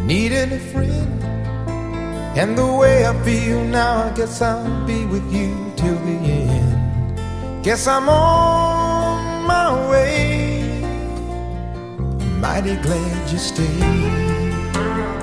needed a friend. And the way I feel now, I guess I'll be with you till the end. Guess I'm on my way, mighty glad you stayed.